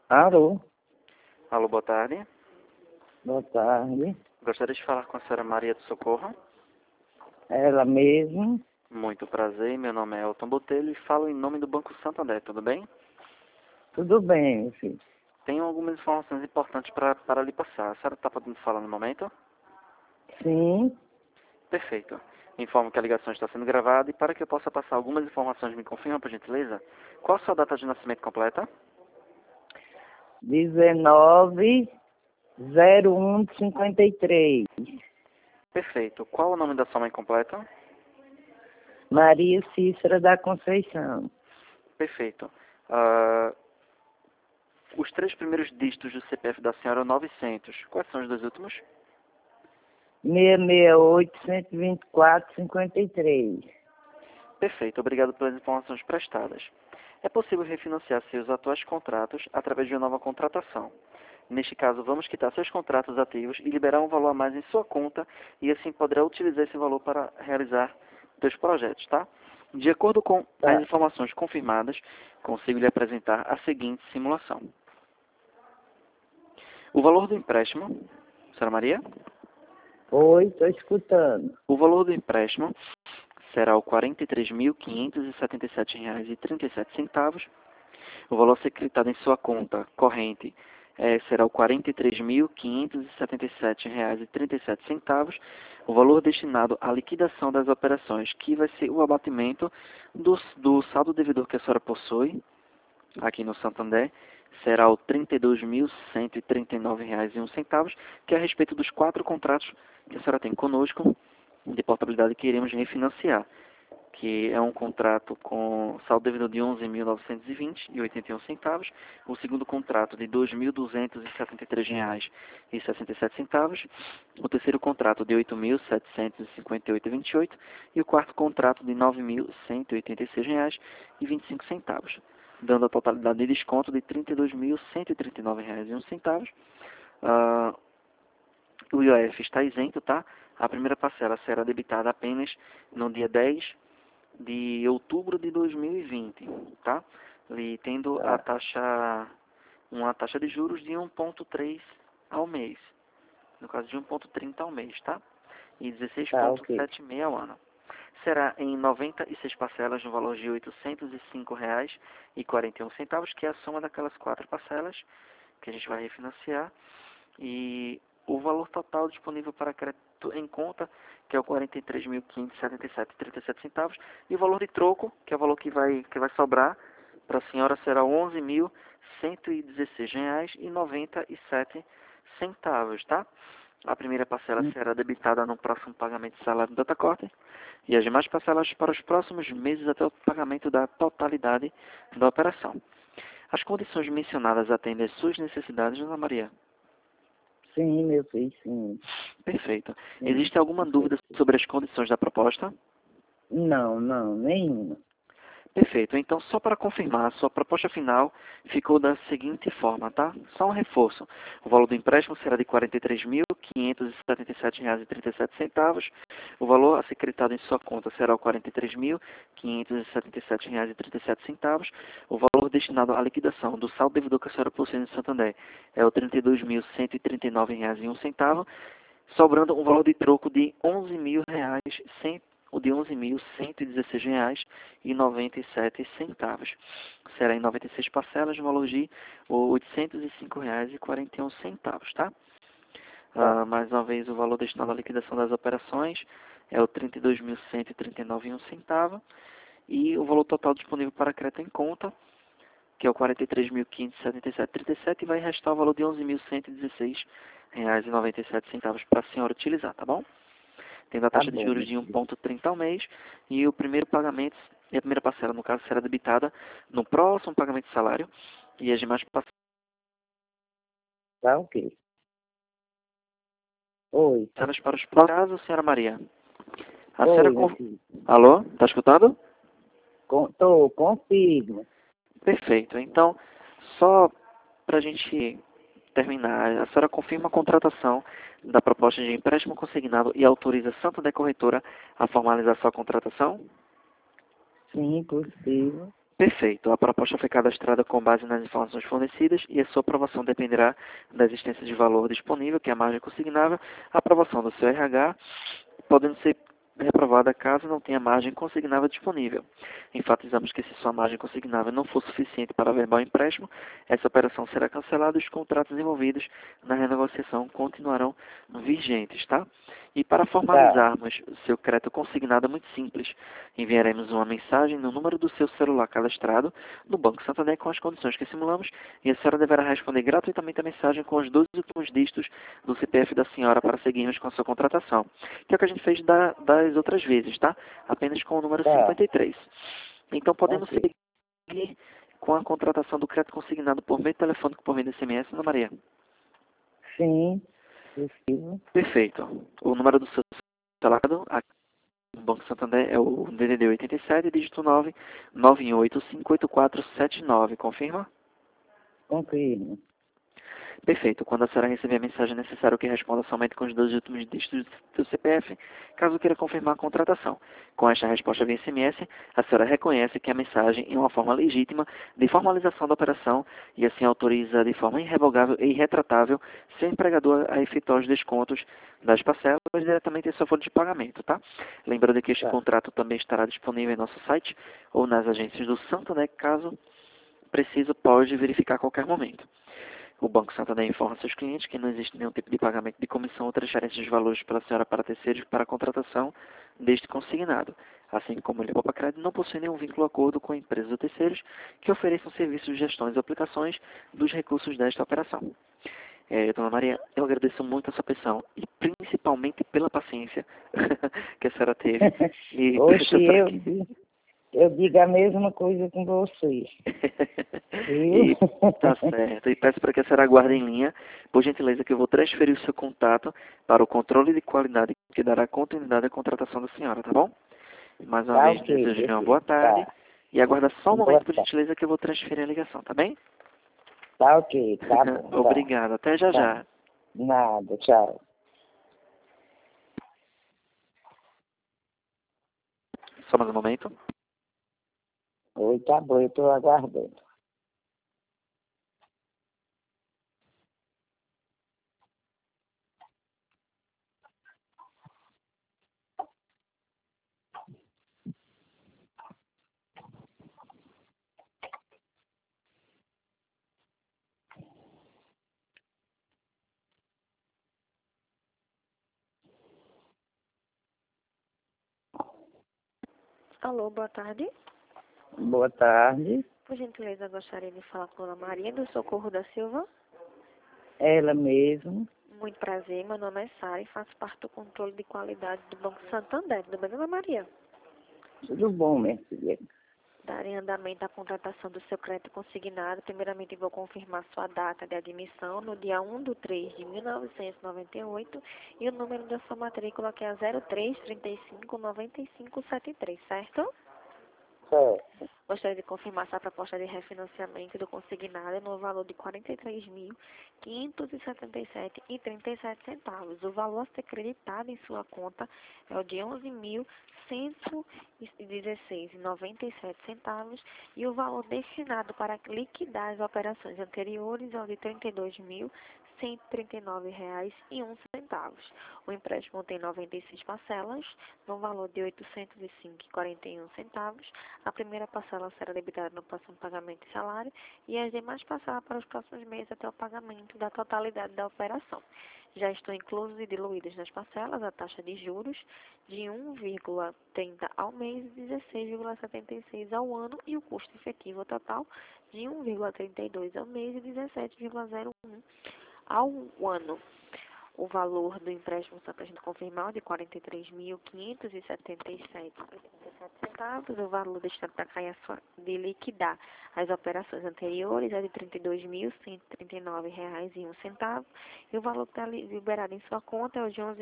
Alô, Alô, boa tarde. boa tarde. Gostaria de falar com a senhora Maria do Socorro. Ela mesma? Muito prazer, meu nome é Elton Botelho e falo em nome do Banco Santander, tudo bem? Tudo bem, meu filho? Tenho algumas informações importantes para lhe passar. A senhora está podendo falar no momento? Sim, Perfeito. Informo que a ligação está sendo gravada e para que eu possa passar algumas informações, me confirma, por gentileza? Qual a sua data de nascimento completa? 190153. Perfeito. Qual o nome da sua mãe completa? Maria Cícera da Conceição. Perfeito. Os três primeiros dígitos do CPF da senhora é 900. Quais são os dois últimos? 668-124-53. Perfeito, obrigado pelas informações prestadas. É possível refinanciar seus atuais contratos através de uma nova contratação. Neste caso, vamos quitar seus contratos ativos e liberar um valor a mais em sua conta e assim poderá utilizar esse valor para realizar seus projetos, tá? De acordo com as Tá. informações confirmadas, consigo lhe apresentar a seguinte simulação. O valor do empréstimo, senhora Maria? Oi, estou escutando. O valor do empréstimo será o R$ 43.577,37. O valor a ser creditado em sua conta corrente será o R$ 43.577,37. O valor destinado à liquidação das operações, que vai ser o abatimento do saldo devedor que a senhora possui aqui no Santander, será o R$ 32.139,01, que é a respeito dos 4 contratos que a senhora tem conosco de portabilidade que iremos refinanciar, que é um contrato com saldo devedor de R$ 11.920,81, o segundo contrato de R$ 2.273,67, o terceiro contrato de R$ 8.758,28 e o quarto contrato de R$ 9.186,25, dando a totalidade de desconto de R$ 32.139,01. O IOF está isento, tá? A primeira parcela será debitada apenas no dia 10 de outubro de 2020, tá? E tendo a Tá, uma taxa de juros de 1,3 ao mês, no caso de 1,30 ao mês, tá? E tá, ok. 16,76 ao ano. Será em 96 parcelas no valor de R$ 805,41, que é a soma daquelas 4 parcelas que a gente vai refinanciar. E o valor total disponível para crédito em conta, que é o R$ 43.577,37, e o valor de troco, que é o valor que vai sobrar para a senhora, será R$ 11.116,97, tá? A primeira parcela Hum, será debitada no próximo pagamento de salário do Datacorte e as demais parcelas para os próximos meses até o pagamento da totalidade da operação. As condições mencionadas atendem às suas necessidades, Dona Maria? Sim, meu filho, sim. Perfeito. Sim, Existe alguma com dúvida certeza. sobre as condições da proposta? Não, não, nenhuma. Perfeito. Então, só para confirmar, a sua proposta final ficou da seguinte forma, tá? Só um reforço. O valor do empréstimo será de R$ 43.577,37. O valor a ser creditado em sua conta será o R$ 43.577,37. O valor destinado à liquidação do saldo devedor que a senhora possui no Santander é o R$ 32.139,01, sobrando um valor de troco de R$ 11.100, o de R$ 11.116,97. Será em 96 parcelas, no valor de R$ 805,41, tá? Tá, Mais uma vez, o valor destinado à liquidação das operações é o R$ 32.139,01 e o valor total disponível para crédito em conta, que é o R$ 43.577,37, e vai restar o valor de R$ 11.116,97 para a senhora utilizar, tá bom? Tendo a tá taxa de bom, juros meu de filho. 1,30 ao mês, e o primeiro pagamento, e a primeira parcela, no caso, será debitada no próximo pagamento de salário, e as demais Tá, ok. Oi, parcelas para os próximos. Caso, senhora Maria, a senhora... oi, meu filho. Alô? Está escutando? Tô, confirma. Perfeito. Então, só para a gente terminar, a senhora confirma a contratação da proposta de empréstimo consignado e autoriza a Santander Corretora a formalizar sua contratação? Sim, possível. Perfeito. A proposta foi cadastrada com base nas informações fornecidas e a sua aprovação dependerá da existência de valor disponível, que é a margem consignável, a aprovação do seu RH, podendo ser reprovada caso não tenha margem consignável disponível. Enfatizamos que se sua margem consignável não for suficiente para averbar o empréstimo, essa operação será cancelada e os contratos envolvidos na renegociação continuarão vigentes, tá? E para formalizarmos o seu crédito consignado é muito simples. Enviaremos uma mensagem no número do seu celular cadastrado no Banco Santander com as condições que simulamos e a senhora deverá responder gratuitamente a mensagem com os 12 últimos dígitos do CPF da senhora para seguirmos com a sua contratação, que é o que a gente fez das outras vezes, tá? Apenas com o número 53. Então podemos seguir com a contratação do crédito consignado por meio telefônico, por meio de SMS, Ana Maria? Sim, preciso. Perfeito. O número do seu celular aqui no Banco Santander é o DDD 87, dígito 9, 9858479. Confirma? Confirmo. Perfeito. Quando a senhora receber a mensagem, é necessário que responda somente com os 2 últimos dígitos do CPF, caso queira confirmar a contratação. Com esta resposta via SMS, a senhora reconhece que a mensagem é uma forma legítima de formalização da operação e assim autoriza de forma irrevogável e irretratável seu empregador a efetuar os descontos das parcelas diretamente em sua folha de pagamento, tá? Lembrando que este contrato também estará disponível em nosso site ou nas agências do Santander, caso preciso, pode verificar a qualquer momento. O Banco Santander informa seus clientes que não existe nenhum tipo de pagamento de comissão ou transferência de valores pela senhora para terceiros para a contratação deste consignado, assim como ele poupa crédito não possui nenhum vínculo ou acordo com empresas ou terceiros que ofereçam serviços de gestões ou aplicações dos recursos desta operação. Dona Maria, eu agradeço muito a sua atenção e principalmente pela paciência que a senhora teve. E Hoje eu digo a mesma coisa com você. Viu? E tá certo. E peço para que a senhora aguarde em linha, por gentileza, que eu vou transferir o seu contato para o controle de qualidade que dará continuidade à contratação da senhora, tá bom? Mais uma Tá vez, ok, desejo uma boa tarde. tá. E aguarda só um Boa momento, por tarde. gentileza, que eu vou transferir a ligação, tá bem? Tá ok, tá bom. Tá. Obrigado. Até já Tá. já. Nada, tchau. Só mais um momento. Oi, tá bom, eu tô aguardando. Alô, boa tarde. Boa tarde. Por gentileza, gostaria de falar com a Dona Maria do Socorro da Silva. Ela mesmo. Muito prazer, meu nome é Sara e faço parte do controle de qualidade do Banco Santander. Tudo bem, Dona Maria? Tudo bom, minha filha? Darei andamento à contratação do seu crédito consignado. Primeiramente, vou confirmar sua data de admissão no dia 1/3/1998 e o número da sua matrícula, que é 03359573, certo? Certo. Gostaria de confirmar sua proposta de refinanciamento do consignado no valor de R$ 43.577,37. O valor a ser creditado em sua conta é o de R$ 11.116,97 e o valor destinado para liquidar as operações anteriores é o de R$ 32.139,01. O empréstimo tem 96 parcelas, no valor de R$ 805,41. A primeira parcela será debitada no próximo pagamento de salário e as demais parcelas para os próximos meses até o pagamento da totalidade da operação. Já estão inclusos e diluídas nas parcelas a taxa de juros de 1,30 ao mês e 16,76 ao ano e o custo efetivo total de 1,32 ao mês e 17,01 ao ano. O valor do empréstimo, só para a gente confirmar, é de R$ 43.577,37. O valor destinado para de liquidar as operações anteriores é de R$ 32.139,01. E o valor que está liberado em sua conta é o de R$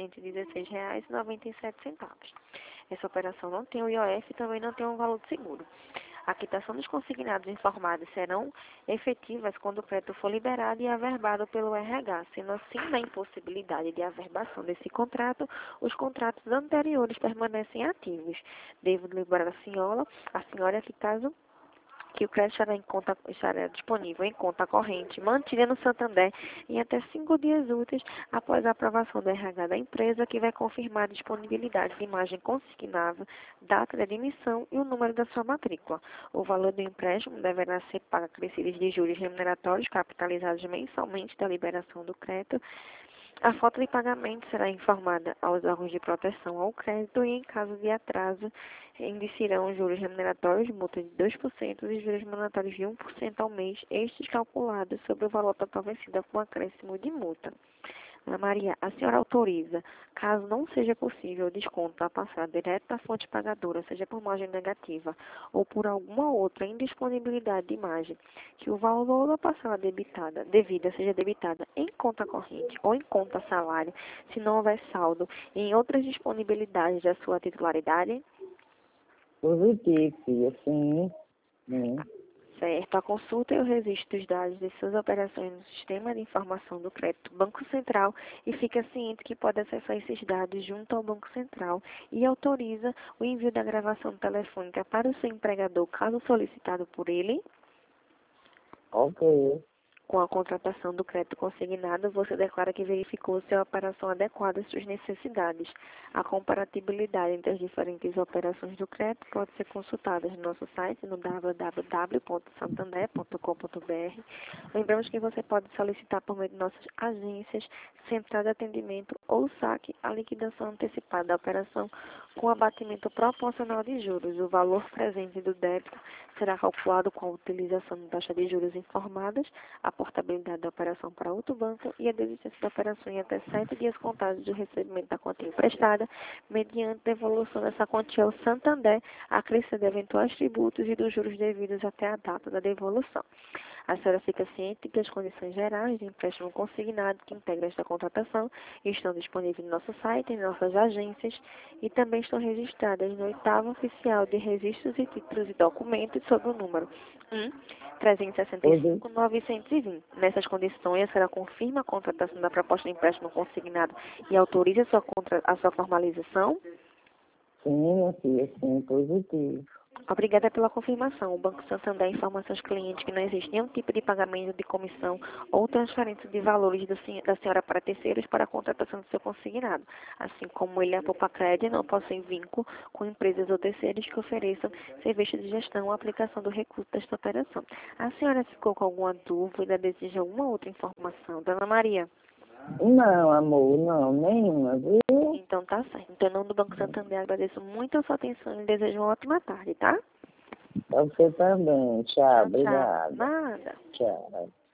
11.116,97. Essa operação não tem o IOF e também não tem um valor de seguro. A quitação dos consignados informados serão efetivas quando o crédito for liberado e averbado pelo RH. Sendo assim, na impossibilidade de averbação desse contrato, os contratos anteriores permanecem ativos. Devo liberar a senhora que caso que o crédito estará disponível em conta corrente mantida no Santander em até 5 dias úteis após a aprovação do RH da empresa, que vai confirmar a disponibilidade de imagem consignável, data de emissão e o número da sua matrícula. O valor do empréstimo deverá ser pago acrescidos de juros remuneratórios capitalizados mensalmente da liberação do crédito. A falta de pagamento será informada aos órgãos de proteção ao crédito e, em caso de atraso, incidirão juros remuneratórios, multa de 2% e juros remuneratórios de 1% ao mês, estes calculados sobre o valor total vencido com acréscimo de multa. Ana Maria, a senhora autoriza, caso não seja possível o desconto a passar direto da fonte pagadora, seja por margem negativa ou por alguma outra indisponibilidade de imagem, que o valor da parcela devida seja debitada em conta corrente ou em conta salário, se não houver saldo em outras disponibilidades da sua titularidade? Positivo, filha, sim. Certo. A consulta e o registro dos dados de suas operações no Sistema de Informação do Crédito Banco Central e fica ciente que pode acessar esses dados junto ao Banco Central e autoriza o envio da gravação telefônica para o seu empregador, caso solicitado por ele. Ok. Com a contratação do crédito consignado, você declara que verificou se a operação adequada às suas necessidades. A comparatibilidade entre as diferentes operações do crédito pode ser consultada no nosso site, no www.santander.com.br. Lembramos que você pode solicitar por meio de nossas agências, central de atendimento ou saque a liquidação antecipada da operação com abatimento proporcional de juros. O valor presente do débito será calculado com a utilização da taxa de juros informadas, a portabilidade da operação para outro banco e a desistência da operação em até 7 dias contados do recebimento da quantia emprestada, mediante devolução dessa quantia ao Santander, acrescendo eventuais tributos e dos juros devidos até a data da devolução. A senhora fica ciente que as condições gerais de empréstimo consignado que integram esta contratação estão disponíveis no nosso site, em nossas agências e também estão registradas no 8º Oficial de Registros e Títulos e Documentos sob o número 1.365.920. Nessas condições, a senhora confirma a contratação da proposta de empréstimo consignado e autoriza a sua formalização? Sim, minha filha, sim, positivo. Obrigada pela confirmação. O Banco Santander informa aos seus clientes que não existe nenhum tipo de pagamento de comissão ou transferência de valores da senhora para terceiros para a contratação do seu consignado, assim como ele e a Poupa-Crédito não possuem vínculo com empresas ou terceiros que ofereçam serviços de gestão ou aplicação do recurso desta operação. A senhora ficou com alguma dúvida, deseja alguma outra informação? Dona Maria? Não, amor, não, nenhuma, viu? Então tá certo. Então, em nome do Banco Santander, agradeço muito a sua atenção e desejo uma ótima tarde, tá? Pra você também. Tchau, obrigada. Nada. Tchau.